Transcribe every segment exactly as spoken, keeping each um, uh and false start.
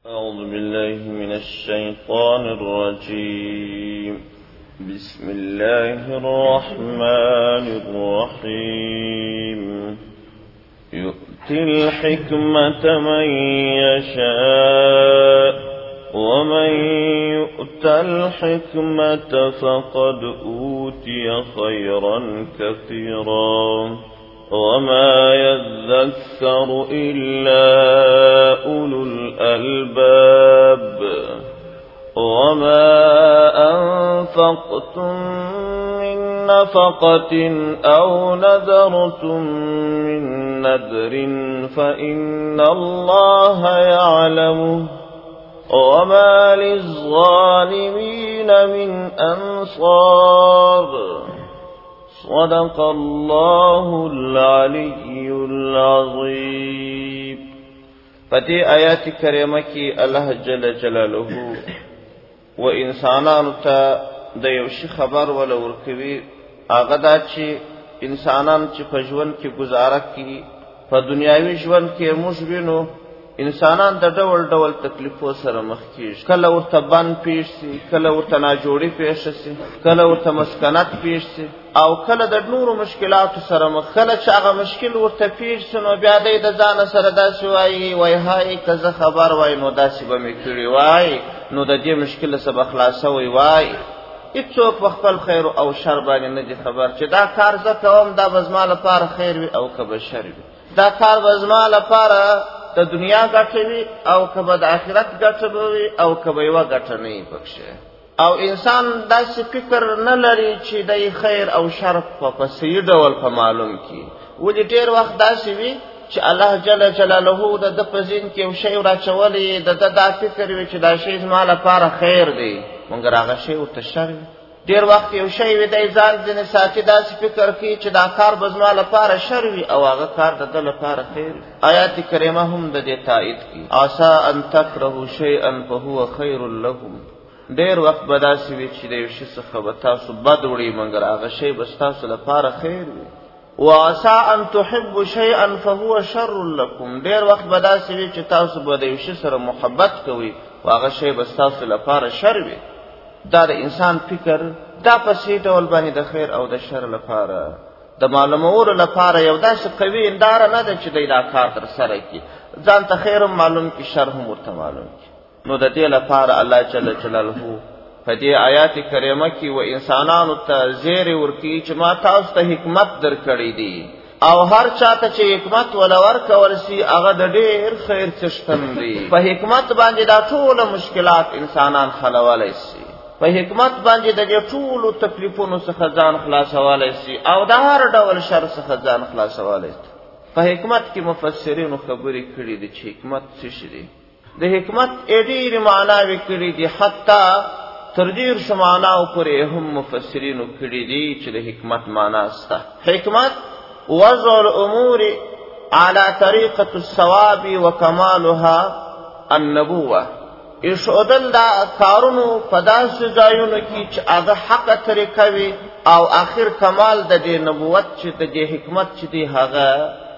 أعوذ بالله من الشيطان الرجيم. بسم الله الرحمن الرحيم. يؤتي الحكمة من يشاء ومن يؤت الحكمة فقد أوتي خيرا كثيرا وما يذكر إلا أولو الألباب. وما أنفقتم من نفقة أو نذرتم من نذر فإن الله يعلمه وما للظالمين من أنصار. صدق الله العلي العظيم. فدی آیات کریمه کی الله جل جلاله و انسانانو ته د یو شي خبر ولا ورکوي، هغه دا چې انسانان چې په ژوند کې گزاره کوي، په دنیاوي ژوند کې موږ وینو انسانان د ډول ډول تکلیفو سره مخ کیږي. کله ورته بند پیښ شي، کله ورته ناجوړي پیښ شي، کله ورته مسکنت پیښ شي، او کله د نورو مشکلاتو سره مخ. کله چې هغه مشکل ورته پیښ شي نو بیا دی د ځان سره داسې وایي وای هاي که زه خبر وای نو داسې به مې کړي وای، نو د دې مشکل څخه خلاصوي وای. هیڅوک په خپل خیر او شر باندې نه دي خبر چې دا کار زه کوم دا به زما لپاره خیر وي او که به شر وي، دا کار به زما لپاره د دنیا ګټه وي او که به د آخرت ګټه به وي او که به یوه ګټه نه وي پکښې. او انسان داسې فکر نه لري چې دی خیر او شر په صحیح ډول په معلوم کړي. ولې ډېر وخت داسې وي چې الله جل جلاله د ده په ذهن کې یو شی راچولی، د ده دا فکر وي چې دا شی زما لپاره خیر دی، مګر هغه شی ورته شر وي. ډېر وخت یو شی وي دی ځان ځینې ساتي داسې فکر کوي چې دا کار به زما لپاره شر وي او هغه کار د ده لپاره خیر وي. آیات کریمه هم د دې تایید کوي. عسى ان تکرهوا شیئا فهو خیر لکم. ډېر وخت به داسې وي چې د یو شي څخه به تاسو بد وړئ، مګر هغه شی به ستاسو لپاره خیر وي. وعسى ان تحبوا شیئا فهو شر لکم. ډېر وخت به داسې وي چې تاسو به د یو شي سره محبت کوئ او هغه شی به ستاسو لپاره شر وي. دا د انسان فکر دا په صحیح ډول باندې د خیر او د شر لپاره د معلومولو لپاره یو داسې قوي هنداره نه ده چې دی دا کار ترسره کړي، ځان ته خیر هم معلوم کړي، شر هم ورته معلوم کړي. نو د دې لپاره الله جل جلاله په دې آیات کریمه کې و انسانانو ته زیری ورکړي چې ما تاسو ته حکمت درکړی دی، او هر چاته چې حکمت ولا ورکول شي هغه د ډېر خیر څښتن دی. په حکمت باندې دا ټول مشکلات انسانان حلولی شي، په حکمت باندې د دې ټولو تکلیفونو څخه ځان خلاصولی شي او د هر ډول شر څخه ځان خلاصولی شي. په حکمت کې مفسرینو خبرې کړي دي چې حکمت څه شی دی. د حکمت ډېرې معناوې کړي دي، حتی تر دېرشو معناو پورې هم مفسرینو کړي دي چې د حکمت معنا شته. حکمت وضع الامور على طریقة الصواب وکمالها النبوه. ایښودل دا کارونو په داسې ځایونو کې چې هغه حقه طریقه وي او آخر کمال د دې نبوت چې د دې حکمت چې دی هغه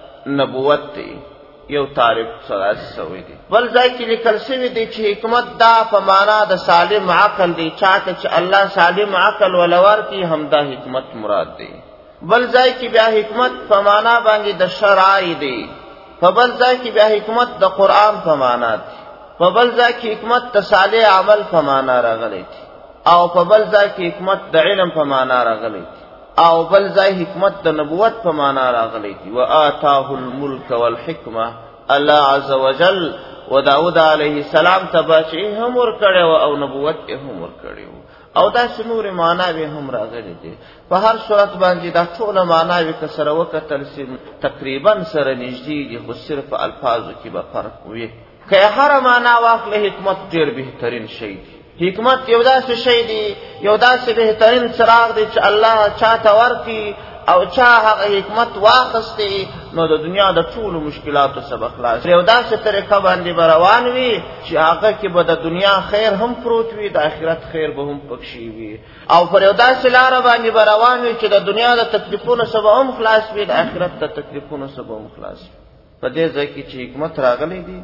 نبوت دی. یو تعریف سره شوی دی. بل ځای کې لیکل شوی دی چې حکمت دا په معنا د سالم عقل دی، چاته چې الله سالم عقل ولا ورکړي همدا حکمت مراد دی. بل ځای کې بیا حکمت په معنا باندې د شرع دی، په بل ځای کې بیا حکمت د قرآن په معنا دی، په بل ځای کې حکمت د صالح عمل په معنا راغلی دی، او په بل ځای کې حکمت د علم په معنا راغلی دی، او بل ځای حکمت د نبوت په معنا راغلی دی. وآتاه الملک والحکمه. الله عز وجل و داود علیه السلام ته بادشاهي هم ورکړی و او نبوت یې هم ورکړی و، او داسې نورې معناوې هم راغلي دي. په هر صورت باندې دا ټوله معناوې که سره وکتل شي تقریبا سره نږدې دي، خو صرف په الفاظو کې به فرق وي. که هره معنا واخله حکمت ډېر بهترین شی دی. حکمت یو داسې شی دی، یو داسې بهترین څراغ دی چې الله چاته ورکړي او چا هغه حکمت واخستی نو د دنیا د ټولو مشکلاتو څخه خلاص. یو داسې طریقه باندې به روان وي چې هغه کې به د دنیا خیر هم پروت وي، د آخرت خیر به هم پکښې وي، او پر یو داسې لاره باندې به روان وي چې د دنیا د تکلیفونو څخه هم خلاص وي، د آخرت د تکلیفونو څخه هم خلاص وي. په دې ځای کې چې حکمت راغلی دی د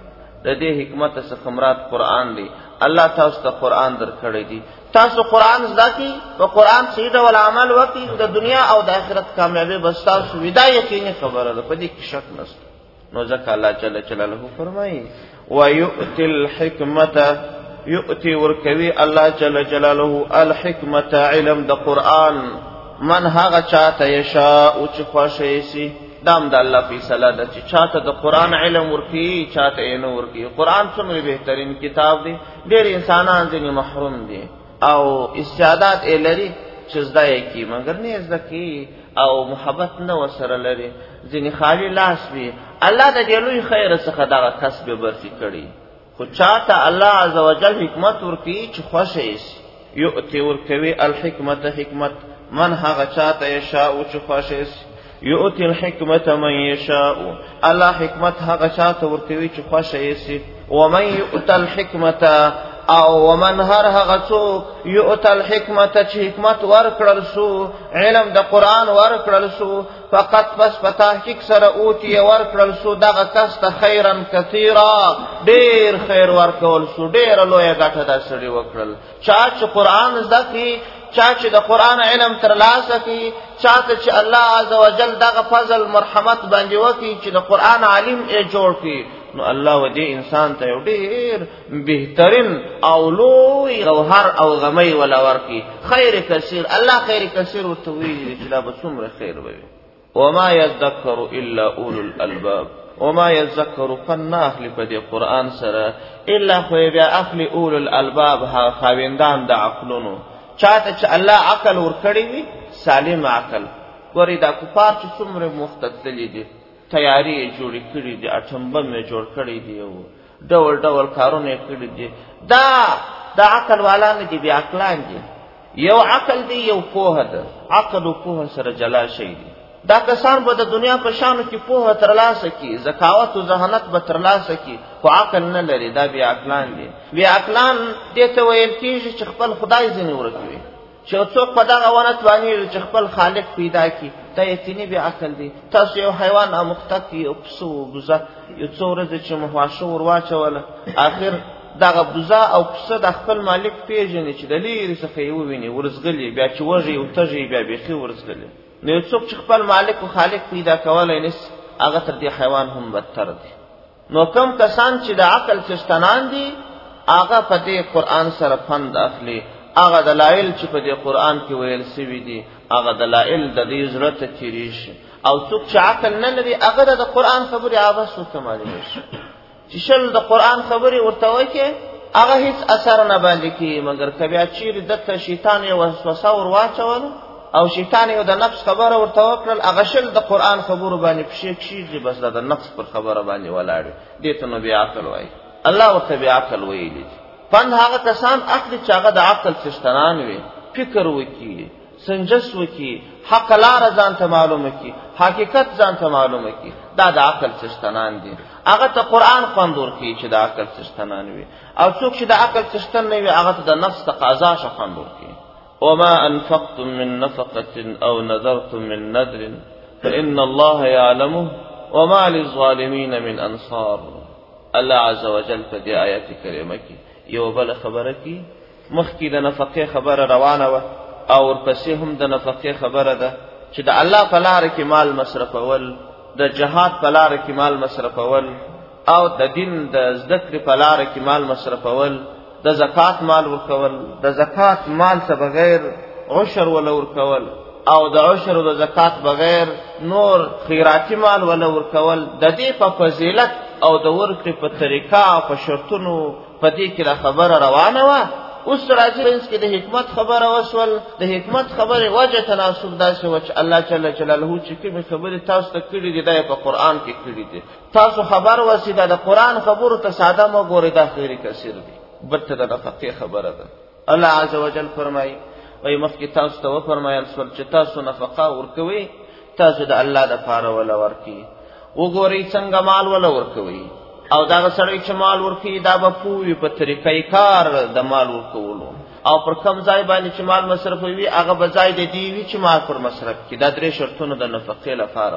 د دې حکمت څخه مراد قرآن دی. الله تاسو ته قرآن درکړی دی، تاسو قرآن زده کړئ، په قرآن صحیح ډول عمل وکړئ، د دنیا او د آخرت کامیابی به ستاسو وي. دا یقیني خبره ده، په دې کې شک نشته. نو ځکه الله جل جلاله فرمایي وَيُؤْتِ الْحِكْمَةَ، یؤتی ورکوي الله جل جلاله الحکمت علم د قرآن من هغه چاته یشاء چې خوښه شي. دام د الله فیصله ده چې چاته د قرآن علم ورکوي، چاته یې نه ورکوي. قرآن څومره بهترین کتاب دی، ډېر انسانان ځینې محروم دي او استعداد یې لري چې زده یې کړي، مګر نه یې زده کوي او محبت نه ورسره لري، ځینې خالي لاس وي. الله د دې لوی خیر څخه دغه کسب برخي کړي. خو چاته الله عز وجل حکمت ورکوي چې خوښه یې شي. یؤتی ورکوي الحکمت حکمت من هغه چاته یشاء چې خوښه یې شي. یؤتی الحکمت من یشاء، الله حکمت هغه چاته ورکوي چې خوښه یې شي. ومن یؤت الحکمت، او ومن هر هغه څوک یؤت الحکمت چې حکمت ورکړل شو، علم د قرآن ورکړل شو، فقط پس په تحقیق سره اوتی ورکړل شو دغه کس ته خیرا کثیرا، ډېر خیر ورکول شو، ډېره لویه ګټه دا سړي وکړل. چا چې قرآن زده کړي، چا چې د قرآن علم ترلاسه کړي، چاته چې الله عز وجل دغه فضل مرحمت باندې وکړي چې د قرآن عالم یې جوړ کړي، نو الله و دې انسان ته یو ډېر بهترین او لوی غوهر او غمی ولا ورکړي، خیر کثیر. الله خیر کثیر ورته ویلي چې دا به څومره خیر به وي. وما يذكر الا اولو الالباب، وما يذكر فن اخلی په دې قرآن سره الا خو بیا اخلی اولو الالباب، ها خاوندان د عقلونو. چاته چې الله عقل ورکړی وي، سالم عقل. ګورې دا کفار چې څومره مختللي دي، تیاری یې جوړې کړي دي، اټم بم یې جوړ کړی دی، ډول ډول کارونه یې کړي دي. دا د عقل والا نه دي، بې عقلان دي. یو عقل دی، یو پوهه ده. عقل او پوهه سره جلا شی دي. دا کسان به د دنیا په شانو کې پوهه ترلاسه کړي، ذکاوت او ذهانت به ترلاسه کړي، خو عقل نه لري. دا بې عقلان دي. بې عقلان دې ته ویل کېږي چې خپل خدای ځینې ورکوي، چې څوک په دغه ونه توانېږي چې خپل خالق پیدا کړي، دا یقیني بې عقل دی. تاسو یو حیوان اموخته کړي، یو پسه و بوزه، یو څو ورځې چې مو واښه ور واچوله، آخر دغه بوزه او پسه د خپل مالک پېژني چې د لرې څخه یې وویني، ورځغلي، بیا چې وږي او تږي بیا بیخي ورځغلي. نو یو څوک چې خپل مالک او خالق پیدا کولی نشي، هغه تر دې حیوان هم بدتر دی. نو کوم کسان چې د عقل څښتنان دي، هغه په دې قرآن سره پند اخلي. هغه دلایل چې په دې قرآن کې ویل سوي دي، هغه دلایل د دې زړه ته تېرېږي. او څوک چې عقل نه لري، هغه د قرآن خبرې عبث ورته معلومه شي. چې شل د قرآن خبرې ورته وکړي، هغه هیڅ اثر نه باندې کوي، مګر که بیا چیرې دته شیطان یې وسوسه ور واچوله او شیطان یې د نفس خبره ورته وکړل، هغه شل د قرآن خبرو باندې پښې کښېږي، بس دا د نفس پر خبره باندې ولاړ وي. دې ته نو بې عقل وایي. الله ورته بې عقل ویلي دي. پند هغه کسان اخلي چې هغه د عقل څښتنان وي، فکر وکړي، سنجس وکړي، حق لاره ځان ته معلومه کړي، حقیقت ځان ته معلومه کړي. دا د عقل څښتنان دي. هغه ته قرآن خوند ورکوي چې د عقل څښتنان وي. او څوک چې د عقل څښتن نه وي، هغه ته د نفس تقاضا شه خوند ورکوي. وما انفقتم من نفقة او نذرتم من نذر فإن الله يعلمه وما للظالمين من انصار. الله عز وجل په دې آیت کریمه کې یو بل خبره کی، مخکې د نفقې خبره روانه وه او ورپسې هم د نفقې خبره ده چې د الله په لاره کې مال مصرفول، د جهاد په لاره کې مال مصرفول، او د دین د زده کړې په لاره کې مال مصرفول، د زکات مال ورکول، د زکات مال څخه بغیر عشر ولا ورکول، او د عشر او د زکات بغیر نور خیراتی مال ولا ورکول. د دې په فضیلت او د ورکړې په طریقه او په شرطونو په دې کې خبره روانه وه. اوس راځي چې د حکمت خبره وسول. د حکمت خبره وجه تناسب داسې و چې الله جل جلاله چې کومې خبرې تاسو ته کړي دي، دا یې په قرآن کې کړي دي. تاسو خبر وسي دا د قرآن خبرو ته ساده مه ګورئ، دا خیر کثیر دي. بلته د نفقې خبره ده. الله عز وجل فرمایي، وایي مخکې تاسو ته وفرمایل سول چې تاسو نفقه ورکوئ، تاسو د الله دپاره وله ورکوئ. وګورئ څنګه مال وله ورکوئ، او دغه سړی چې مال ورکوي دا به پوه وي په طریقې کار د مال ورکولو، او پر کم ځای باندې چې مال مصرفوي هغه به ځای د دې وي چې مال پر مصرف کړي. دا درې شرطونه د نفقې لپاره وه.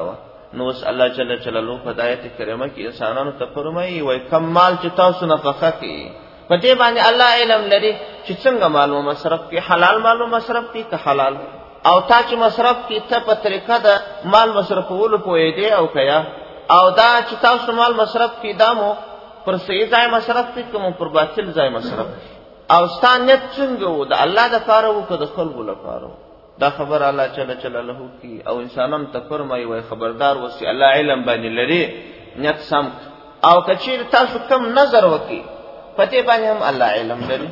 نو اوس الله جل جلاله په آیت کریمه کې انسانانو ته فرمایي وای کم مال چې تاسو نفقه کوي په دې باندې الله علم لري چې څنګه مال مصرف کی، حلال مال مصرف کی که حلال، او تا چې مصرف کی ته په طریقه د مال مصرفولو پوهې دی او کیا، او دا چې تاسو مال مصرف کی دامو پر صحیح ځای مصرف کی کوم پر باطل ځای مصرف کی، او ستانیت څنګه وو د الله د پاره وو که د خلکو لپاره. دا خبر الله جل جلاله کی او انسانان ته فرمایي وای خبردار وسی الله علم باندې لري نیت سم، او کچیر تاسو کم نظر وکي پته باندې هم الله علم لري.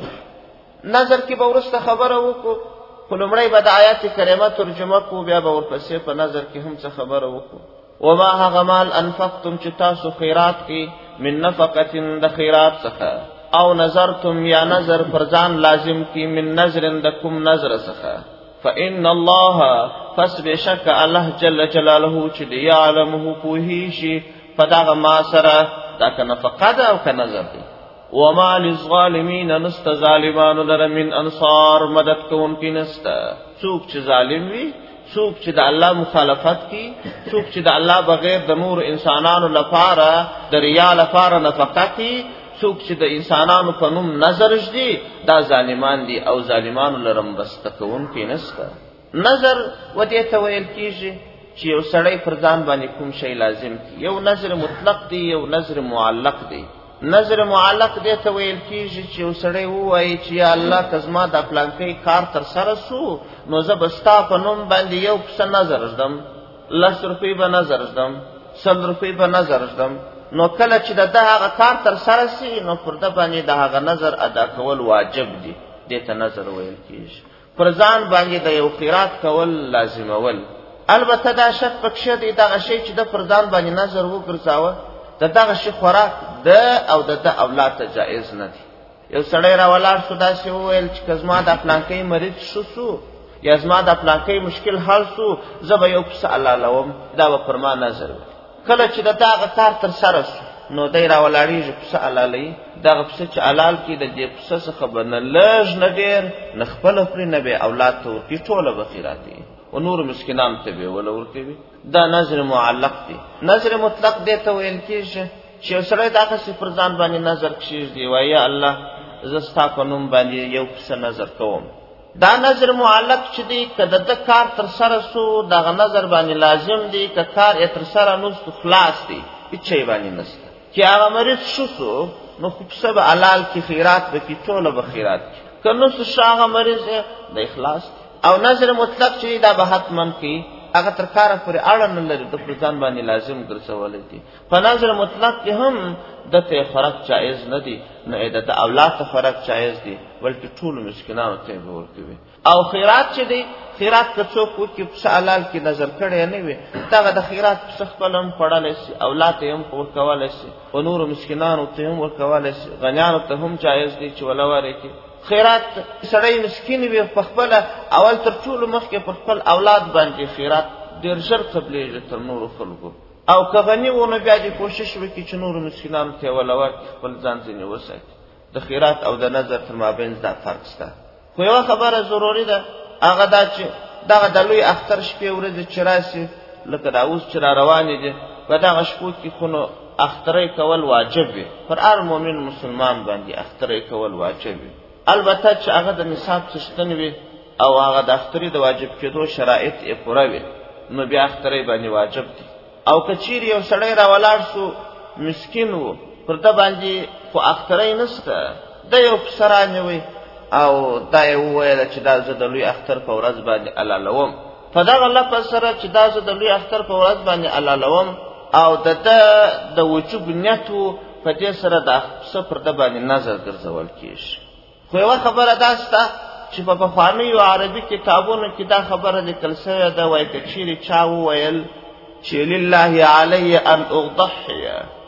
نظر کې به ورسته خبره وکړو، کلمړی به د آیات کریمه ترجمه کو، بیا به ورپسې په نظر کې هم څه خبره وکړو. وما هغه مال انفقتم چې تاسو خیرات کې من نفقه د خیرات څخه، او نظرتم یا نظر پر ځان لازم کی من نظر د کوم نظر څخه، فإن الله فسبشك الله جل جلاله چې دی علمه پوهیشي فدغه ما سره دا که نفقه ده او که نظر دی. وما للظالمین نست ظالمانو لره من انصار مدد کوونکی نسته. څوک چې ظالم وي، څوک چې د الله مخالفت کی، څوک چې د الله بغیر د نور انسانانو لپاره د ریا لپاره نفقه کی، څوک چې د انسانانو په نوم نظر ږدي دا ظالمان دي او ظالمانو لره مرسته کوونکی نسته. نظر و دې ته ویل کېږي چې یو سړی پر ځان باندې کوم شی لازم کی، یو نظر مطلق دی یو نظر معلق دی. نظر معلق دې ته ویل کېږي چې یو سړی ووایي چې یا الله که زما دا پلانکی کار تر سره سو نو زه به ستا په نوم باندې یو پسه نظر ږدم، لس روپۍ به نظر ږدم، سل روپۍ به نظر ږدم. نو کله چې د ده هغه کار تر سره سي نو پر ده باندې د هغه نظر ادا کول واجب دي، دې ته نظر ویل کېږي. پر ځان باندې د یو خیرات کول لازمول. البته دا شک پکښې دی دغه شی چې د پر ځان باندې نظر وګرځاوه د دغه شي خوراک ده او د ده اولاد ته جایز نه دی. یو سړی راولاړ شو داسې وویل چې که زما دا پلانکی مریض شو سو یا زما دا پلانکی مشکل حل سو زه به یو پسه حلالوم، دا به پر ما نظر وي. کله چې د دغه کار تر سره سو نو دی راولاړېږي پسه حلالوي. دغه پسه چې حلال کړي د دې پسه څخه به نه لږ نه ډېر نه خپله خوري نه به اولاد ته ورکړي، ټوله به خیرات وي و نور مسکینانو ته به وله ورکوي. دا نظر معلق دی. نظر مطلق دې ته ویل کېږي چې یو سړی دغسې پر ځان باندې نظر کښېږدي وایي یا الله زه ستا په نوم باندې یو پسه نظر کوم. دا نظر معلق چې دی که د ده کار تر سره سو دغه نظر باندې لازم دی، که کار یې تر سره نستو خلاص دی، هېڅ شی باندې نسته. چې هغه مریض شو سو نو خو پسه به حلال کړي، خیرات به کړي، ټوله به خیرات کړي. که نستو شو هغه مریض دی د اخلاص دی. او نظر مطلق چې دا به حتمن کوي هغه تر کاره پورې اړه نه لري، د پر ځان باندې لازم ګرځولی دي. په نظر مطلق کې هم دته خوراک جایز نه دی، نه د اولاد ته خوراک جایز دی، بلکې ټولو مسکینانو ته به ورکوي. او خیرات چې دی، خیرات که څوک وکړي پسه حلال کې نظر کړی نه وي دغه د خیرات پسه خپل هم خوړلی سي، اولاد ته هم ورکولی سي، په نورو مسکینانو ته هم ورکولی سي، غنیانو ته هم جایز دی چې وله ورکړي. خیرات سړی مسکین وي په خپله اول تر ټولو مخکې پر خپل اولاد باندې خیرات ډېر ژر قبلېږي تر نورو خلکو. او که غني و نو بیا دې کوشش وکړي چې نورو مسکینانو ته یې وله ورکړي، خپل ځان ځینې وساتي. د خیرات او د نظر تر مابین دا فرق شته. خو یوه خبره ضروري ده، هغه دا چې دغه د لوی اختر شپې ورځې چې راسي لکه دا اوس چې را روانې دي په دغه شپو کې خو نو اخترۍ کول واجب وي، پر هر مؤمن مسلمان باندې اخترۍ کول واجب وي. البته چې هغه د نصاب څښتن وي او هغه د اخترې د واجب کېدو شرایط یې پوره وي نو بیا اخترۍ باندې واجب دي. او که چیرې یو سړی راولاړ سو مسکین و پر ده باندې خو اخترۍ نسته، ده یو پسه رانیوی او دا یې وویله چې دا زه د لوی اختر په ورځ باندې حلالوم. په دغه لفظ سره چې دا زه د لوی اختر په ورځ باندې حلالوم او د ده د وجوب نیت و په دې سره د پسه پر ده باندې نظر ګرځول کېږي. خو یوه خبره دا شته چې په پخوانیو عربي کتابونو کې دا خبره لیکل سوې ده، وایي که چیرې چا وویل چې لله علی ان اضحی،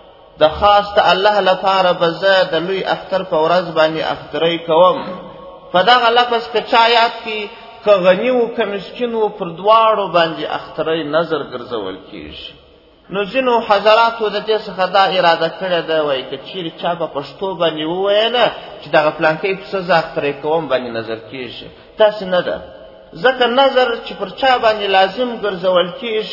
د خاص ته الله لپاره به زه د لوی اختر په ورځ باندې اخترۍ کوم. په دغه لفظ که چا یاد کړي که غني و که مسکین و پر دواړو باندې اخترۍ نظر ګرځول کېږي. نو ځینو حضراتو د دې څخه دا اراده کړې ده، وایي که چیرې چا په پښتو باندې وویله چې دغه پلانکی پسه زه اخترۍ کوم باندې نظر کېږي. داسې نه ده، ځکه نظر چې پر چا باندې لازم ګرځول کېږي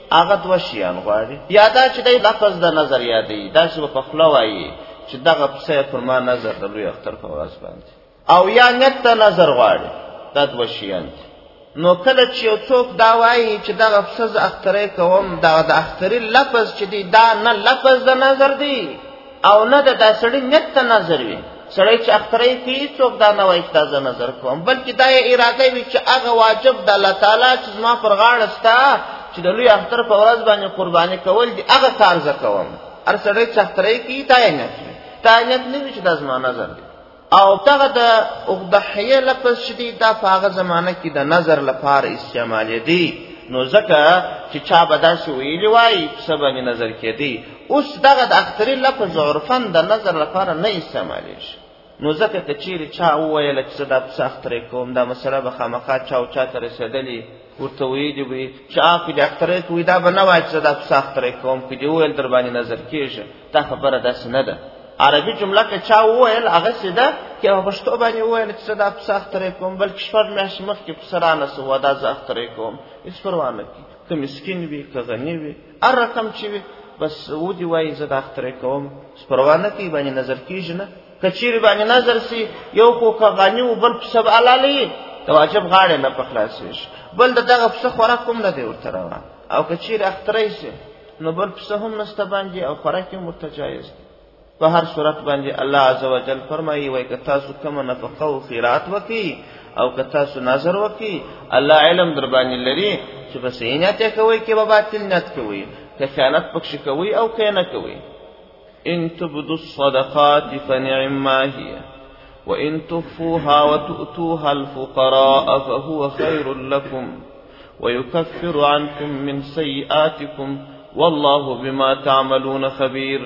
هغه دوه شیان غواړي. یا دا چې دی لفظ د نظر یادوي، داسې به په خوله وایي چې دغه پسه پر ما نظر د لوی اختر په ورځ باندې، او یا نیت ته نظر غواړي. دا دوه شیان دي. نو کله چې یو څوک دا وایي چې دغه پسه زه اخترۍ کوم، دغه د اختري لفظ چې دی دا نه لفظ د نظر دی او نه د دا سړي نیت ته نظر وي. سړی چې اخترۍ کوي څوک دا نه وایي چې دا زه نظر کوم، بلکې دا یې اراده وي چې هغه واجب د الله تعالی چې زما پر غاړه ستا چې د لوی اختر په ورځ باندې قرباني کول دي، هغه کار زه کوم. هر سړی چې اخترۍ کوي دا یې نیت وي، دا یې نیت نه وي چې دا زما نظر دی. او دغه د اضحیه لفظ چې دی دا په هغه زمانه کې د نظر لپاره استعمالېدی. نو ځکه چې چا به داسې ویلي وایي پسه باندې نظر کېدی. اوس دغه د اختري لفظ عرفاً د نظر لپاره نه استعمالېږي. نو ځکه که چیرې چا وویله چې زه دا پسه اخترۍ کوم، دا مسله به خامخا چا او چا ته رسېدلې، ورته ویلي وي چې هغه که دې اخترۍ کوي دا به نه وایي چې زه دا پسه اخترۍ کوم. که دې وویل در باندې نظر کېږي، دا خبره داسې نه ده. عربي جمله که چا وویل هغسې ده که په پښتو باندې وویل چې زه دا پسه اخترۍ کوم، بلکې شپږ میاشتې مخکې پسه رانسو و دا زه اخترۍ کوم، هېڅ پروا نه کوي. که مسکین وي که غني وي هر رقم چې وي، بس ودې وایي زه دا اخترۍ کوم، هېڅ پروا نه کوي، باندې نظر کېږي نه. که چیرې باندې نظر سي یو خو که غني و بل پسه به حلالوي، د واجب غاړې نه په خلاصېږي، بل د دغه پسه خوراک هم نه دی ورته روان. او که چیرې اخترۍ سي نو بل پسه هم نسته باندې او خوراک هم ورته جایز دی. په هر صورت باندې الله عزوجل فرمایي وای که تاسو کومه نفقه او خیرات وکړي او که تاسو نظر وکړي، الله علم در باندې لري چې په صحیح نیت یې کوئ که به باطل نیت کوئ، که خیانت پکښې کوئ او که نه کوئ. ان تبدوا الصدقات فنعما هي وان تخفوها وتؤتوها الفقراء فهو خير لكم ويكفر عنكم من سيئاتكم والله بما تعملون خبير.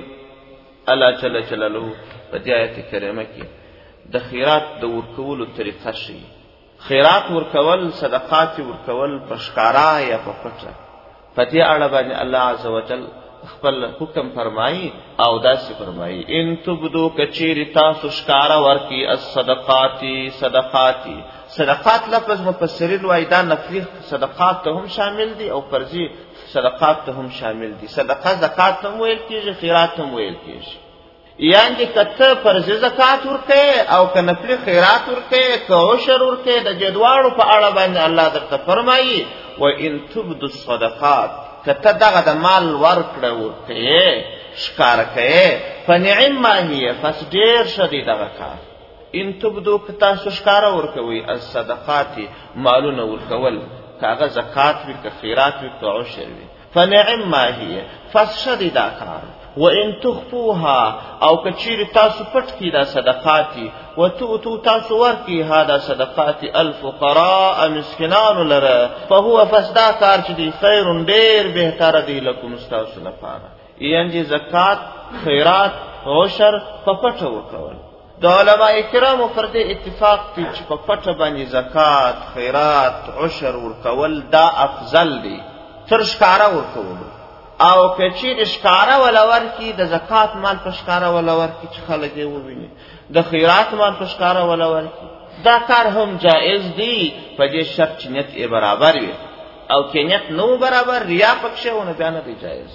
الله جل جلاله په دې آیت کریمه کې د خیرات د ورکولو طریقه ښیي. خیرات ورکول، صدقات ورکول په ښکارا یا په پټه، په دې اړه باندې الله عزوجل خپل حکم فرمایي او داسې فرمایي ان تبدو کچیری تاسو ښکارا ورکي الصدقات صدقات. صدقات لفظ مفسرین وایي دا نفلي صدقات ته هم شامل دي او فرضي صدقات ته هم شامل دي. صدقه زکات هم ویل کېږي، خیرات هم ویل کېږي. یعنې که ته فرضي زکات ورکوې او که نفلي خیرات ورکوې که عشر ورکوې، د دې دواړو په اړه باندې الله درته فرمایي وان تبدو الصدقات، که ته دغه د مال ورکړه ورکوې ښکاره کوې، فنعما هي، پس ډېر ښه دی دغه کار. ان تبدو که تاسو ښکاره ورکوئ الصدقات مالونه ورکول، که هغه زکات وي که خیرات وي که عشر وي، فنعما هي، پس ښه دی دا کار. وان تخفوها، او که چیرې تاسو پټ کړي دا صدقات وتؤتو تاسو ورکړي ها دا صدقات الفقراء مسکینانو لره، فهو پس دا کار چې دی خیر ډېر بهتره دی لکم ستاسو لپاره. یعنې زکات خیرات عشر په پټه ورکول. د علماء کرامو پر دې اتفاق دی چې په پټه باندې زکات خیرات عشر ورکول دا افضل دی تر ښکاره ورکولو. او که چیرې ښکاره ولا ورکړي، د زکات مال په ښکاره ولا ورکړي چې خلک یې وویني، د خیرات مال په ښکاره ولا ورکړي، دا کار هم جائز دی په دې شرط چې نیت یې برابر وي. او که نیت نه و برابر، ریا پکښې و نو بیا نه دی جایز.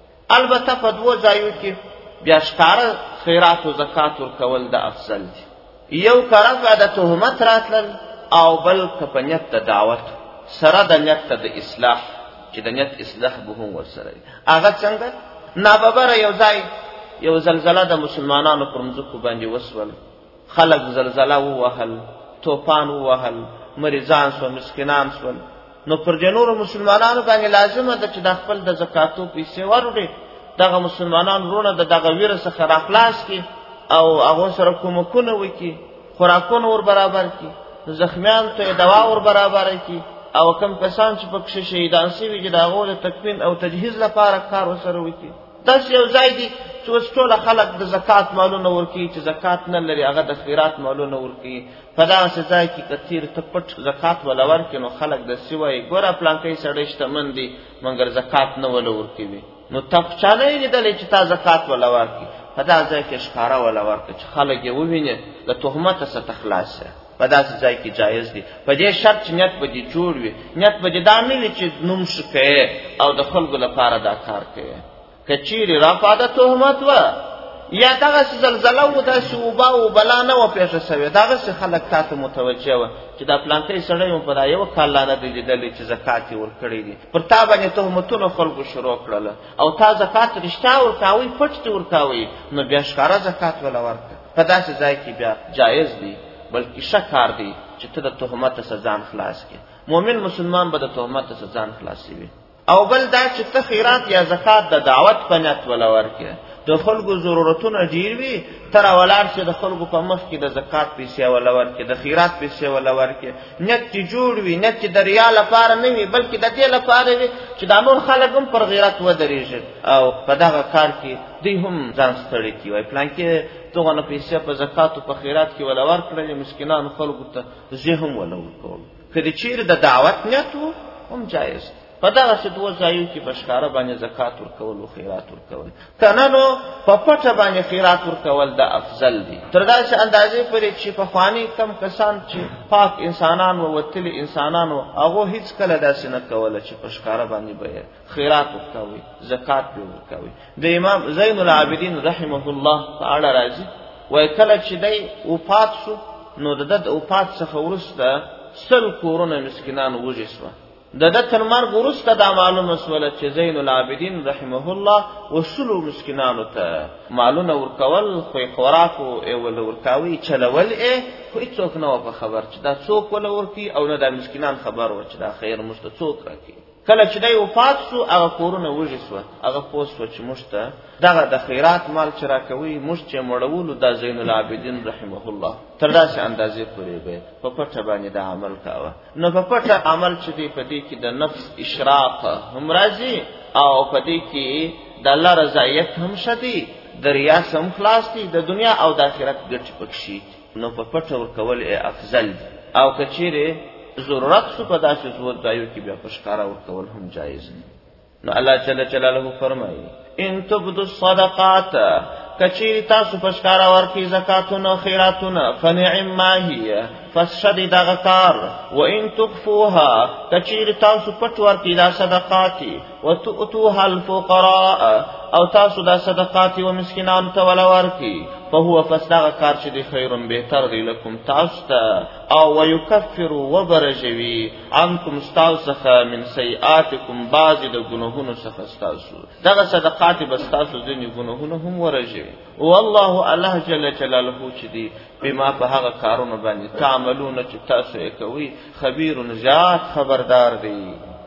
البته په دوو ځایو کې بیا ښکاره خیرات و زکات ورکول د افضل دي. یو که رفع د تهمت راتلل، او بل که په نیت د دعوت سره د نیت د اصلاح، چې د نیت اصلاح به هم ورسره وي. هغه څنګه؟ ناببره یو ځای یو زلزله د مسلمانانو پر مځکو باندې وسول، خلک زلزله ووهل، توپان ووهل، مریضان سول، مسکینان سول. نو پر دې نورو مسلمانانو باندې لازمه ده چې د خپل د زکاتو پیسې وروړي، دغه مسلمانان وروڼه د دغه ویره څخه راخلاص کړي او هغو سره کومکونه وکړي، خوراکونه ور برابر کړي، زخمیانو ته دوا ور برابر کړي، او کم کسان چې پکښې شهیدان شوي چې د هغو د تکفین او تجهیز لپاره کار ورسره وکړي. داسې یو ځای دی چې اوس ټوله خلک د زکات مالونه ورکوي، چې زکات نه لري هغه د خیرات مالونه ورکوي. په دغسې ځای کې که تیر ته پټ زکات وله ورکړي، نو خلک داسې وایي ګوره پلانکی سړی شتمن دی مګر زکات نه وله ورکوي. نو تا په چا نه یې لیدلی چې تا زکات وله ورکړي؟ په دغه ځای کې ښکاره وله ورکړه چې خلک یې وویني، د تهمته څخه خلاص شه. په داسې ځای کې جایز دي په دې شرط چې نیت به دې جوړ وي نیت به دې دا نه وي چې نوم ښه کوې او د خلکو لپاره دا کار کوې که چیرې رافع د تهمت وه یا دغسې زلزله و داسې اوبه او بلا نه وه پېښه سوې دغسې خلک تا ته متوجه وه چې دا پلانکی سړی مو په دا یوه کال لا نه دی لیدلی چې زکات یې ورکړی دي پر تا باندې تهمتونه خلکو شروع کړله او تا زکات رښتیا ورکاوئ پټ دې ورکاوئ نو بیا ښکاره زکات وله ورکړه په داسې ځای کې بیا جایز دی بلکې ښه کار دی چې ته د تهمت څخه ځان خلاص کړې مؤمن مسلمان به د تهمت څخه ځان خلاصوي او بل دا چې ته خیرات یا زکات د دعوت په نیت وله ورکړې د خلکو ضرورتونه ډیر وي تر ولاړ چې د خلکو په مخ کې د زکات پیسې ولا ورکې د خیرات پیسې ولا ورکې نیت چې جوړ وي نیت چې د ریا لپاره نه وي بلکې د دې لپاره وي چې دا نور خلک هم پر غیرت ودرېږي او په دغه کار کې دوی هم ځان ستړي کوي وایي پلان کې دغه پیسې په زکات او په خیرات کې ولا ورکړل مسکینانو خلکو ته زه هم ولا ورکول کله چې د دعوت نیت وو هم جایز په دغه څه دوه ځایو کې بشکاره باندې زکات ورکول او خیرات ورکول کنه نو په پټه باندې خیرات ورکول دا افضل دي تر داسې اندازې پورې چې په خواني کم کسان چې پاک انسانان او وتلي انسانان هغه هیڅ کله داسې نه کوله چې بشکاره باندې به خیرات ورکوي زکات به ورکوي د امام زین العابدین رحمه الله تعالی راځي وای کله چې دی وفات شو نو د وفات څخه وروسته سل کورونه مسکینان وږي د د تر مرګ وروسته دا معلومه شوله چې زین العابدین رحمه الله وسلو مسکینانو ته مالونه ورکول خو خوراک او ول ورکاوي چلول یې خو هیڅوک نه و په خبر چې دا څوک ول ورکی او نه د مسکینان خبر و چې دا خیر مشته څوک راکي کله چې دی وفات شو هغه کورونه وږي شو هغه پوس و چې مشته دغه د خیرات مال چې راکوي مشت چې مړولو د زین العابدین رحمه الله تر داسې اندازې پورې به په پټه باندې د عمل کاوه نو په پټه عمل چې دی په دې کې د نفس اشراق هم راځي او په دې کې د الله رضایت هم شدي د ریا هم خلاص دي د دنیا او د آخرت ګټه پکشي نو په پټه ورکول افضل دي او کچېره ضرورت سو په داسې ضرورت ځایو کې بیا پښکارا ورکول هم جایز دي نو الله جل جلاله فرمایي ان تبدوا الصدقات کچېری تاسو پښکارا ورکې زکاتونه خیراتونه فنعم ما هي فشدد دغکار وان تخفوها کچېری تاسو پټ ورکې دا صدقات وتؤتوها الفقراء او تاسو دا صدقات و مسکینان ته ولا ورکې فهو فسدغ کار چې دی خیرون بهتر دی لكم تاسو ته او ويكفر وبرجوي عنكم استاوسخ من سيئاتكم بعض د ګناهونو څخه تاسو دغه صدقات بس تاسو ځینې ګناهونه هم ورجوي والله الله جل جلاله چې دی بما په هغه کارونه باندې تعملون چې تاسو یې کوي خبير ذات خبردار دی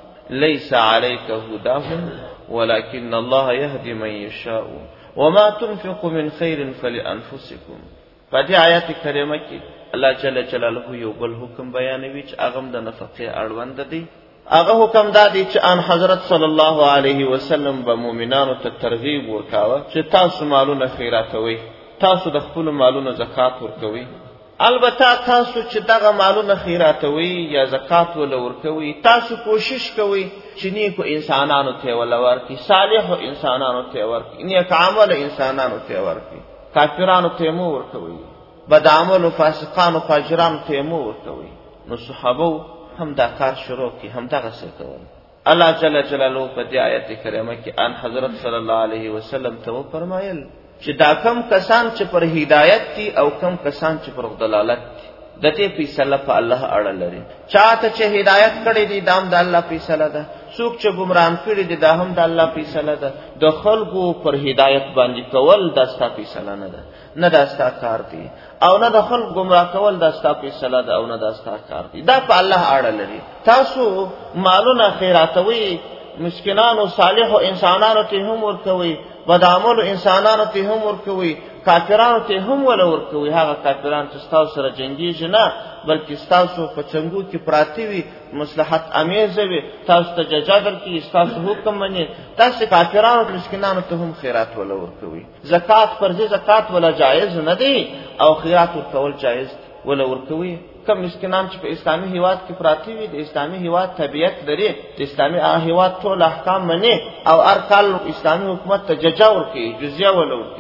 ليس عليك هداهم ولكن الله يهدي من يشاء وما تنفقوا من خير فلانفسكم په دې آیات کریمه کې الله جل جلاله یو بل حکم بیانوي چې هغه د نفقه اړوند دي هغه حکم دا دی چې ان حضرت صلی الله علیه وسلم به مؤمنانو ته ترغیب ورکاوه چې تاسو مالونه خیراتوي تاسو د خپل مالونو زکات ورکوي البته تاسو چې دغه مالونه خیراتوي یا زکات ول ورکوي تاسو کوشش کوئ چې نیکو انسانانو ته ول ورکړي صالحو انسانانو ته ورکړي نیک عمل انسانانو ته ورکړي کافرانو ته مو ورکوي بد عمل او فاسقانو فاجرانو ته مو ورکوي نو صحابه هم دا کار شروع کی هم دغه څه کول الله جل جلاله په دې آیت کریمه کې ان حضرت صلی الله علیه وسلم ته فرمایل چې دا کم کسان چې پر هدایت دي او کم کسان چې پر ضلالت دي د دې فیصله په الله اړه لري چاته چې هدایت کړي دي دام د الله فیصله ده څوک چې گمراه کړي دي دا هم د الله فیصله ده د خلقو پر هدایت باندې کول د ستا فیصله نه ده نه د ستا کار دی او نه د خلق گمراه کول د ستا فیصله ده او نه د ستا کار دی دا په الله اړه لري تاسو مالونه خیراتوي مسکینانو صالحو انسانانو ته هم ورکوي بدعملو انسانانو ته هم ورکوي کافرانو ته هم ولا ورکوي هغه کافران چې تاسو سره جنگیږي نه بلکې تاسو په څنګه کې پراتی وي مصلحت امیز وي تاسو ته ججادر کې تاسو حکم مني تاسو کافرانو مسکینانو ته هم خیرات ولا ورکوي زکات فرض زکات ولا جایز نه دی او خیرات ورکول جایز ولا ورکوي کم مسکینان چې په اسلامي هیواد کې پراتی وي د اسلامي هیواد طبيعت لري د اسلامي هیواد ټول احکام مني او هر کال اسلامي حکومت ته جزا ورکړي جزیه ولورکړي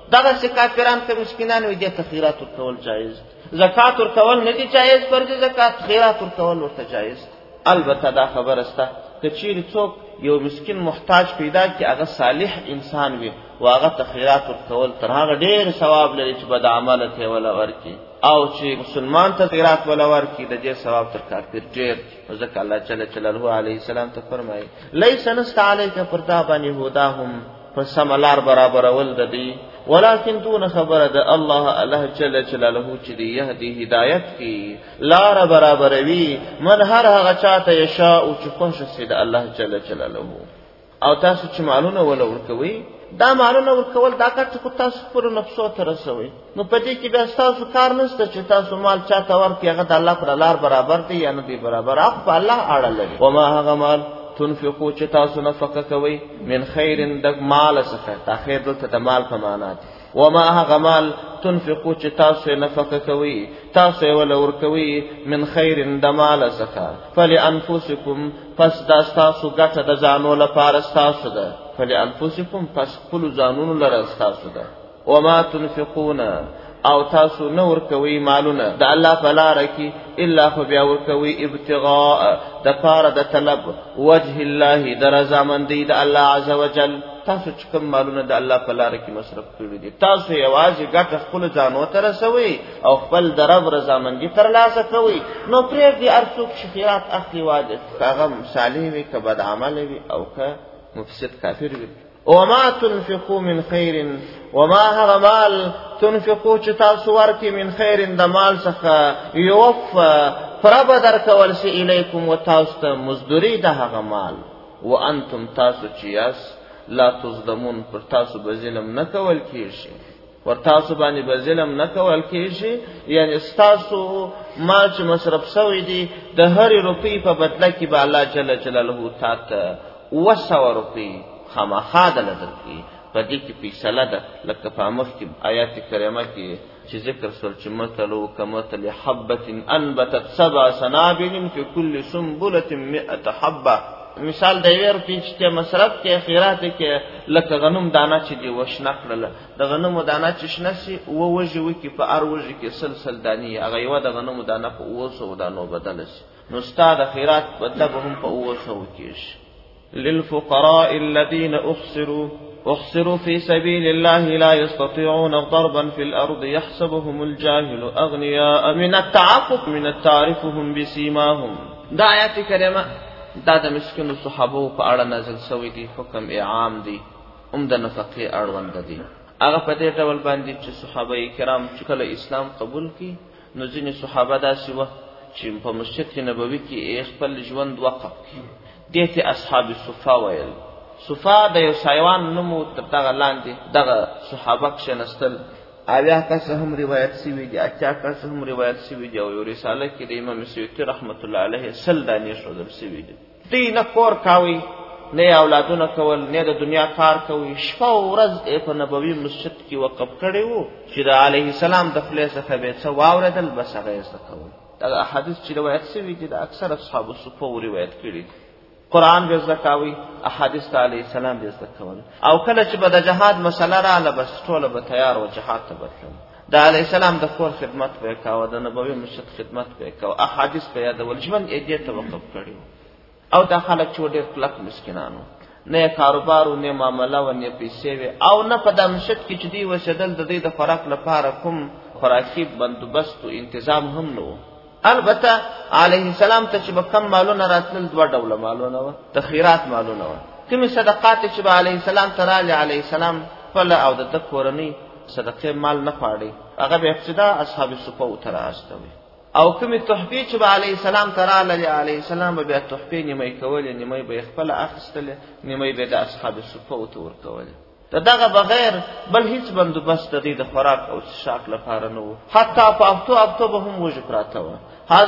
دغه څه کافران که مسکینان وي دې ته خیرات ورکول جایز زکات ورکول نه دي جایز فرض زکات خیرات ورکول ورته جایز البته دا خبره سته که چیرې څوک یو مسکین محتاج پیدا کی هغه صالح انسان وي او هغه ته خیرات ورکول تر هغه ډېر ثواب لري چې بد عمله ته ولا ورکی او چې مسلمان ته خیرات ولا ورکی د دې ثواب تر کافر ډېر ځکه الله جل جلاله علیه السلام ته فرمایي لیس نست علیک فردا باندې هداهم فسملار برابر ول د دې ولكن دون خبر ده الله الله جل جلاله چې دی يهدي هدایت کی لار برابر وی من هر هغه چاته یشاء او چې خوښ شي د الله جل جلاله او تاسو چې مالونه ول ورکوي دا مالونه ورکول دا کار چې تاسو پر نفسو ته رسوي نو پدې کې به تاسو کار نشته چې تاسو مال چاته ورکړي هغه د الله پر لار برابر دی یا نه دی برابر هغه په الله اړه لري و ما هغه مال تنفقو چې تاسو نفقه کوي من خیر د مال څخه تا خیر دلته د مال په معنا دی وما هغه مال تنفقو چې تاسو نفقه کوي تاسو ول ورکوي من خیر د مال څخه فلانفسکم پس دا تاسو ګټه د ځانو لپاره تاسو ده فلانفسکم پس خپل ځانونو لپاره تاسو ده وما تنفقون او تاسو نور کوي مالونه د الله په لار کې الا خو بیا ور کوي ابتغاء د پاره د طلب وجه الله د رضامندی د الله عز وجل تاسو چې کوم مالونه د الله په لار کې مصرف کړی دي تاسو یوازې ګټه خپل ځانو ته رسوي او خپل د رب رضامندی ترلاسه کوي نو پرې دې ارڅوک شخیرات اخلي واجب هغه صالح وي که بد عمل وي او که مفسد کافر وي وما تنفقوا من خير وما هغه مال تنفقوا چې تاسو ورکي من خير د مال څخه يوفى فرب درکول شي الیکم وتاسو ته مزدوری د هغه مال وانتم تاسو چې یاس لا تظلمون پر تاسو به ظلم نه کول کیږي ور تاسو باندې به ظلم نه کول کیږي یعنی تاسو مال چې مصرف شوی دی د هر روپی په بدله کې به الله جل جلاله تاسو وسو روپی خامخا دل درکې په دې کې فیصله ده لکه په مخ کې آیات کریمه کې چې ذکر سول چې مثلو کمثل حبة انبتت سبع سنابل في كل سنبلة مئة حبة مثال دی ور چې مصرف کې خیرات کې لکه غنم دانه چې دی وشنکړل د غنم دانه چې شنسي او وجوي کې په ار وجه کې سلسل دانی هغه یو د غنم دانه په اوسو دانو بدل شي نو ستاد خیرات بدله به هم په اوسو کې شي للفقراء الذين احصروا احصروا في سبيل الله لا يستطيعون ضربا في الارض يحسبهم الجاهل اغنياء من التعفف من تعرفهم بسيماهم دا آیات کریمه دا د مسکینو صحابه په اړه نازل شوی دی حکم عام دی هم د نفقه اړوند دی هغه په دې ډول باندې چې صحابه کرام چې کله اسلام قبول کړي نو ځینې صحابه داسې و چې په مسجد نبوي کې خپل ژوند وقف کړي دیت اصحاب صفا ویل صفا د یو سایوان نومو تر دغه لاندې دغه صحابه کښنستل اویا کس هم روایت شوی دی اچا کس هم روایت شوی دی او یو رساله کې د امام سیوطی رحمت الله علیه سل دانی شودل شوی دی دی نه کور کاوی نه اولادونه کول نه د دنیا کار کوي شپه او ورځ په نبوي مسجد کې وقف کړي وو چې د علیه السلام د خپل څخه به څو واوردل بس هغه څه کوي دا حدیث چې روایت شوی دی د اکثر اصحاب صفا روایت کړي قرآن به زکاوي احادیث علیه السلام به زکول او کله چې به د جهاد مسله را لبس ټول به تیار او جهاد ته بتل د علیه السلام د کور خدمت وکاو د نبوي مسجد خدمت وکاو احادیث په یاد ول ژوند یې دې ته وقف کړی او د خلک چې ډېر کلک مسکینانو نه کاروبار او نه معاملې او نه پیسې او نه په د مسجد کې چې دی وسدل د دې د خوراک لپاره کوم خوراکي بندوبست او تنظیم هم نو البته علیه السلام ته چې کم مالونه راتل دوه ډول مالونه و تخیرات مالونه و کوم صدقات چې علیه السلام تعالی علیه السلام فل او د کورنۍ صدقه مال نه پاړي هغه به ابتدا اصحاب صفه او تراستوي او کوم تحفې چې علیه السلام تعالی علیه السلام به تحفې نیمه کول نیمه به خپل اخستل نیمه به د اصحاب صفه او تور کول دغه بغیر بل هیڅ بندوبست د دې د خوراک او څښاک لپاره نه و حتی په افتو افتو به هم وجه پراته و حضرت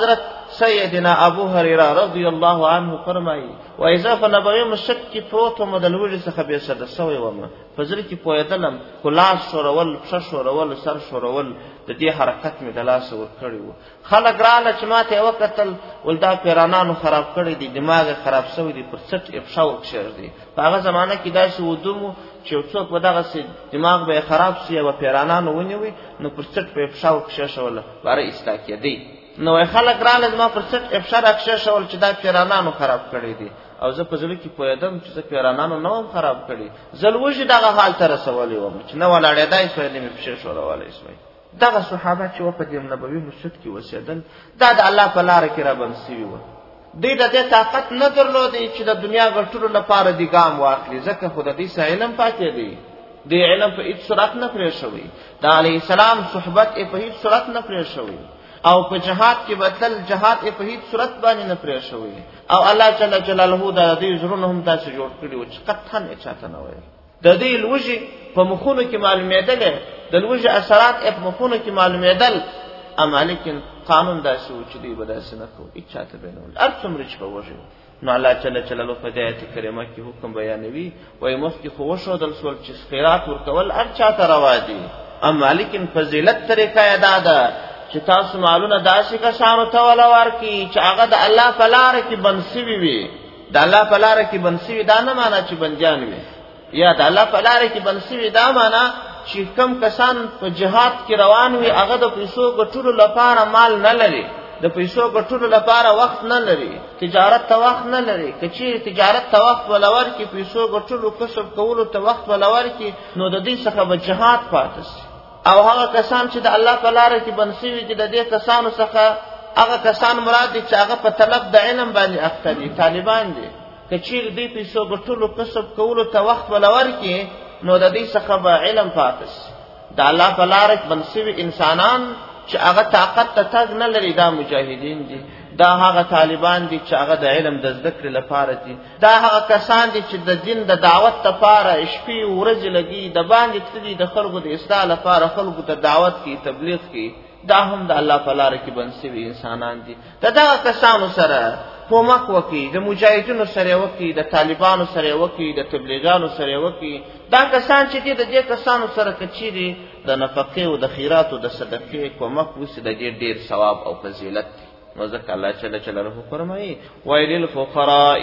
سیدنا ابو هريره رضی الله عنه فرمایي و اذا فنبوي مشک کی پروت و مدلوج څخه به صد سوې ومه فزر کی پویدلم خلاص شورول پښ شورول سر شورول د دې حرکت می دلاس ور کړی وو خلک رااله چې ماته وکتل ولدا پیرانانو خراب کړی دي دماغ خراب شوی دي پر څټ افشاو کشر دي په هغه زمانہ کې داسې ودومو چې څوک ودغه سي دماغ به خراب شي او پیرانانو ونیوي نو پر څټ په افشاو کشر شول باره استاکې دی نو خلک رااله ما پر څټ افشار کشر شول چې دا پیرانانو خراب کړی دي او زه په ځل کې پوهیدم چې پیرانانو نو خراب کړي زلوجي دغه حال تر رسولې و چې نو ولاړې دای سوې دې په شې شورواله اسمه دغه صحابه چې په دې نبوي مسجد کې وسیدل دا د الله په لار کې را بنسوي و دې د دې طاقت نه درلودې چې د دنیا ګټلو لپاره دی ګام واخلي ځکه خدای دې علم پاتې دی دې علم په هیڅ صورت نه پرې شوی د علی السلام صحبت په هیڅ صورت نه پرې شوی او په جهاد کې بدل جهاد په هیڅ صورت باندې نه پرې شوی او الله جل جلاله د دې زرونه هم تاسو جوړ کړی و چې قطعا اچاته نه وای د دې لوجي په مخونو کې معلومېدل د لوجي اثرات په مخونو کې معلومېدل اما لیکن قانون داسې و چې دی بداسه نه کو اچاته بینول ارڅومره چې په وجه نو الله جل جلاله په آیت کریمه کې حکم بیانوي وای مخکې خو وشو د رسول چې خیرات ورکول ارچاته روا دي اما لیکن فضیلت طریقه ادا ده چې تاسو مالونه داسې کسانو ته ولا ورکی چې هغه د الله په لار کې بنسوي وي د الله په لار کې بنسوي دا نه معنا چې بنديان وي یا د الله په لار کې بنسوي دا معنا چې کم کسان په جهاد کې روان وي هغه د پیسو ګټلو لپاره مال نه لري د پیسو ګټلو لپاره وخت نه لري تجارت ته وخت نه لري کچې تجارت ته وخت ولور کې پیسو ګټلو کسب کولو ته وخت ولور کې نو د دې څخه به جهاد پاتې او هغه کسان چې د الله په لار کې بنسوي دي د دې کسانو څخه هغه کسان مراد دي چې هغه په طلب د علم باندې اخته دي طالبان دي کچیر دې پیسو ګټلو کسب کولو ته وخت ولور کې نو د دې څخه به علم پاتس د الله په لار کې بنسوي انسانان چې هغه طاقت ته تګ نه لري دا مجاهدین دي دا هغه طالبان دي چې هغه د علم د ذکر لپاره دي دا هغه کسان دي چې د دین د دعوت لپاره شپې ورځې لګي د باندې تدي د خلکو د اصلاح لپاره خلکو ته دعوت کی تبلیغ کی دا هم د الله په لار کې بنسوي انسانان دي دا دغه کسانو سره کومک وکي د مجاهدینو سره وکي د طالبانو سره وکي د تبلیغانو سره وکي دا کسان چې دي د دې کسانو سره کچيري د نفقه او د خیرات او د صدقې کومک وسي د دې ډیر ثواب او فضیلت نو ځکه الله جل جلاله فرمایي ویل الفقراء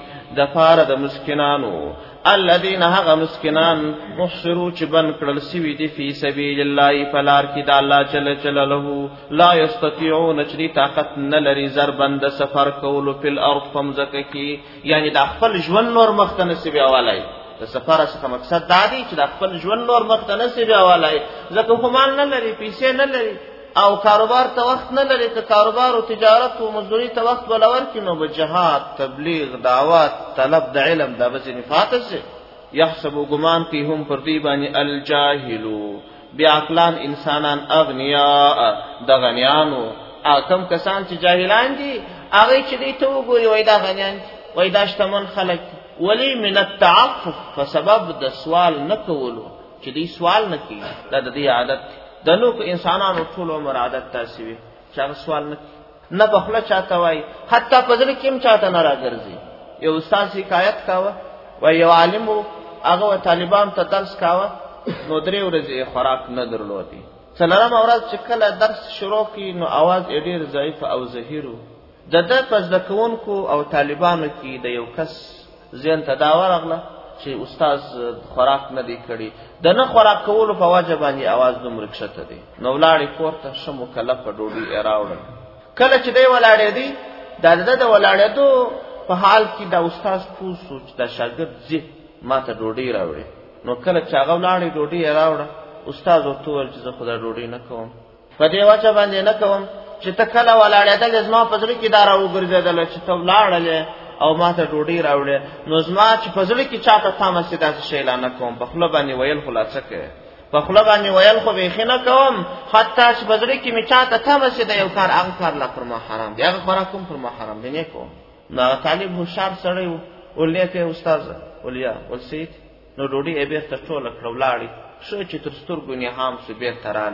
د فار د مسکینانو الذين هغه مسکینان محصرو چې بن کړل سوي دي فی سبیل الله فلار کې د الله جل جلاله لا یستطيعون چې طاقت نه لري ضربند سفر کولو په الارض فمزکه کې یعنی د خپل ژوند نور مختنه سوي اوالای د سفر څخه مقصد دا دی چې د خپل ژوند نور مختنه سوي اوالای ځکه خو مال نه لري پیسې نه لري او کاروبار ته وخت نه لري که کاروبار او تجارت او مزدوري ته وخت ولور کینو به جهاد تبلیغ دعوت طلب د علم د بزنی فاتسه يحسب غمان کی هم پر دی باندې الجاهلو بیاقلان انسانان اغنیا د غنیانو اکم کسان چې جاهلان دي هغه چې دی ته وګوري وای دا غنیان وای دا شتمن خلک ولی من التعفف فسبب د سوال نکولو چې دی سوال نکي دا د دې عادت د نو انسانانو ټول عمر عادت تاسوي چې سوال نه نه بخله چاته وای حتی پدل کېم چاته نه راګرځي یو استاد شکایت کاوه و یو عالم هغه طالبان ته درس کاوه نو درې ورځې خوراک نه درلودي څلورم ورځ چې کله درس شروع کی نو आवाज ډېر ضعیف او زهیرو د د پس د کوونکو او طالبانو کې د یو کس ځین تداور اغله چې استاد خوراک نه دی کړی د نه خوراک کولو په واجب باندې आवाज دومره کشته دی نو ولاړی کوته شمو کله په ډوډۍ اراوړل کله چې دی ولاړی دی د د د ولاړېدو په حال کې د استاد پوه سوچ د شاګرد زی ماته ډوډۍ راوړي نو کله چې هغه ولاړی ډوډۍ اراوړه استاد ورته ول چې زه خدای ډوډۍ نه کوم په دې واجب باندې نه کوم چې ته کله ولاړېدل زما په ځل کې دارا وګرځیدل چې ته ولاړلې او ما ته ډوډۍ راوړې نو زما چې په ځل کې چاته تامه سیدا شي اعلان کوم په خپل باندې ویل خلاصه کې په خپل باندې ویل خو به خنه کوم حتی چې په ځل کې می چاته تامه سیدا یو کار هغه کار لا پر ما حرام دی هغه خورا کوم پر ما حرام دی نه کوم نو طالب هوشار سره ولې کې استاد ولیا ولسید نو ډوډۍ به ته ټول کړولاړي شو چې تر سترګو نه هم سو به ترالي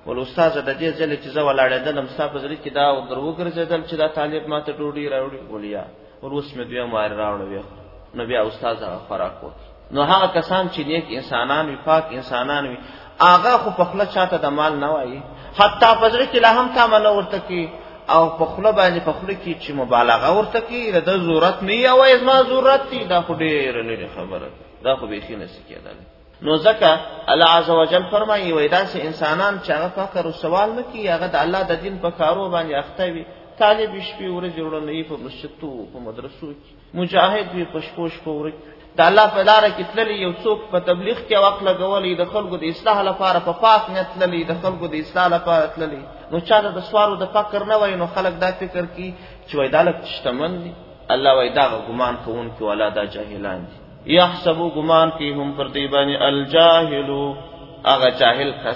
ول استاد د دې ځل چې زه ولاړېدم ستا په ځل کې دا درو ګرځیدل چې دا طالب ماته ډوډۍ راوړي ولیا ور اوس مې دوی مار راوړل نو بیا استاد هغه خوراک وکړ. نو هغه کسان چې نیک انسانان وي پاک انسانان وي هغه خو په خپل چاته د مال نه وایي حتی په ځل کې لا هم تا منو ورته کی او په خپل باندې په خپل کې چې مبالغه ورته کی د ضرورت نه یا وای زما ضرورت دی دا خو ډېر لري خبره دا خو به خینه سکیدل. نو ځکه الله عز وجل فرمایي وای دا چې انسانان چې هغه فقر او سوال نه کوي هغه د الله د دین په کارو باندې اخته وي طالب شپې ورځې وړاندې په مسجدو په مدرسو کې مجاهد وي پښپوش پورې د الله په لار کې تللی یو څوک په تبلیغ کې وخت لګولې د خلکو د اصلاح لپاره په پاک نیت تللی د خلکو د اصلاح لپاره تللی نو چاته د سوالو د فقر نه وای نو خلک دا فکر کوي چې وای دالک شتمن دي الله وای دا ګمان کوونکي ولا دا جاهلان دي یحسبو ګمان کوي هم پر دی باندې الجاهلو هغه جاهل کس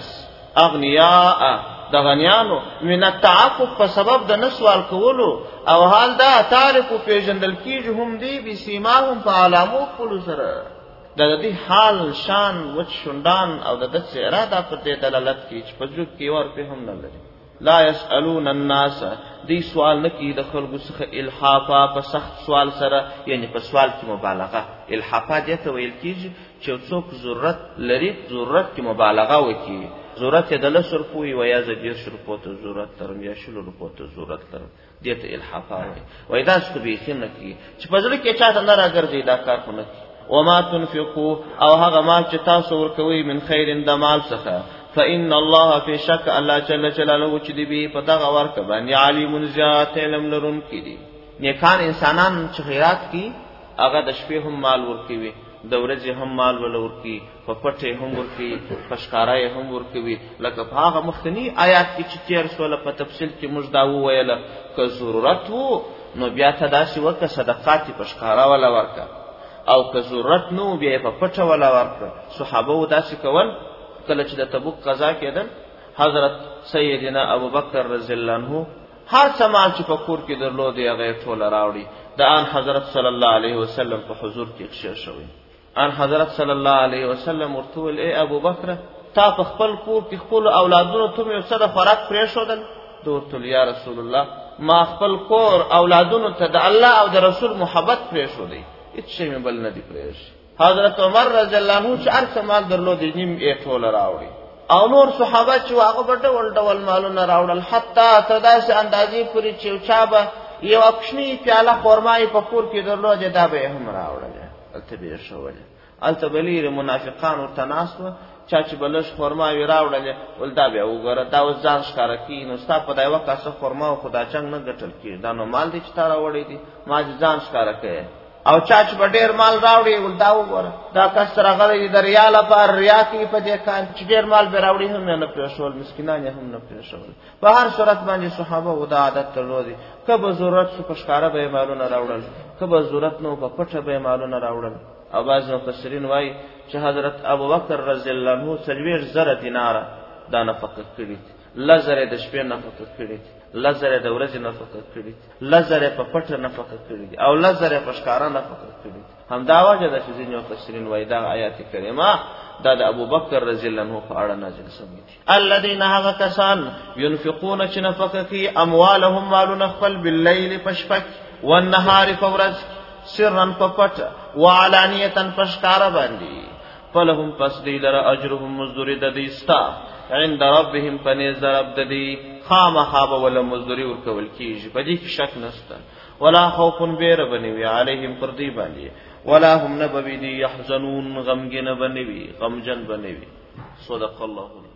اغنیاء د غنیانو من التعفف په سبب د نسوال کولو او حال دا تعرف پیژندل کیږي هم دی به سیماهم په علامو خپل سره د دې حال شان وچ شوندان او د دې اراده پر دې دلالت کوي چې په ځل کې ور په هم نه لري. لا يسالون الناس دې سوال نه کوي د خلکو څخه الحافا په سخت سوال سره یعنی په سوال کې مبالغه الحافا دې ته ویل کیږي چې څوک ضرورت لري ضرورت کې مبالغه وکړي ضرورت د لسر پوي و یا زدیر شروع ته ضرورت ترم یا شلو رپو ته ضرورت ترم دې ته الحافا وي وای دا څه به خنه کی چې په ځل کې چاته نه راګرځي دا کار نه کی وما تنفقوا او هغه مال چې تاسو ورکوي من خیر د مال څخه فإن الله في شك الله جل جلاله چې دی په دغه ورکه باندې علیم ذات علم لرون کړي. نیکان انسانان چې خیرات کی هغه د شپې هم مال ورکوي د ورځې هم مال ولور کی په پټه هم ورکی په ښکارای هم ورکوي لکه په هغه مخکنی آیات کې چې تیر سوله په تفصیل کې موږ دا وویل که ضرورت وو نو بیا ته داسې وکړه صدقات په ښکارا ولا ورکا او که ضرورت نو بیا په پټه ولا ورکا. صحابه و داسې کول کله چې د تبوک قضا کېدل حضرت سیدنا ابوبکر رضی الله عنه هر سامان چې په کور کې درلود هغه ټول راوړي د ان حضرت صلی الله علیه وسلم په حضور کې ښه شوی. ان حضرت صلی الله علیه وسلم ورته ول اے ابو بکر تا په خپل کور کې خپل اولادونو ته یو څه د خوراک پرې شودل دوته یا رسول الله ما خپل کور اولادونو ته د الله او د رسول محبت پرې شودي هیڅ شی مې بل نه دی پرې. حضرت عمر رضی الله عنه چې ارث مال درلود نیم یې ټول راوړي او نور صحابه چې هغه بټه ول ډول مالونه راوړل حتی تداس اندازې پوری چې چابه یو اپشنی پیاله خرمای په کور کې درلود دا به هم راوړل التبیر شوول التبلیر منافقان او تناسو چا چې بلش خرما وی راوړل ول دا به وګوره دا وځان ښکارا کی نو ستا په دایو کاسه خرما او خدا څنګه نه ګټل کی دا نو مال دې چې تا راوړی دي ما ځان ښکارا کوي او چا چې ډېر مال راوړي ول دا وګوره دا کس راغلی د ریال پر ریا کی په دې کان چې ډېر مال به راوړي هم نه پېښول مسکینان هم نه پېښول. په هر صورت باندې صحابه و دا عادت درلودي کله ضرورت څه پښکارا به مالونه راوړل کله ضرورت نو په پټه به مالونه راوړل. او بعض مفسرین وایي چې حضرت ابوبکر رضی الله عنه سلویر زره دینار دا نفقه کړی لزره د شپې نفقه کړی لزره د ورځې نفقه کړی لزره په پټه نفقه کړی او لزره په ښکارا نفقه کړی. هم دا وجه ده چې ځینې مفسرین وایي دا آیات کریمه دا د ابوبکر رضی الله عنه په اړه نازل شوی دي. الذين هغه کسان ينفقون چې نفقه کوي اموالهم مالون خپل بالليل پشپک والنهار فورز سرا پپټ وعلانیتا پشکارا باندې فلهم پس دی لره اجرهم مزدوری د دې ستا عند ربهم پنځ رب د دې خامخاب ولا مزدوری ورکول کیږي په دې کې شک نشته. ولا خوف بیر بنوي علیهم پر دی باندې ولا هم نبوی دی يحزنون غمگن بنوي غمجن بنوي. صدق الله.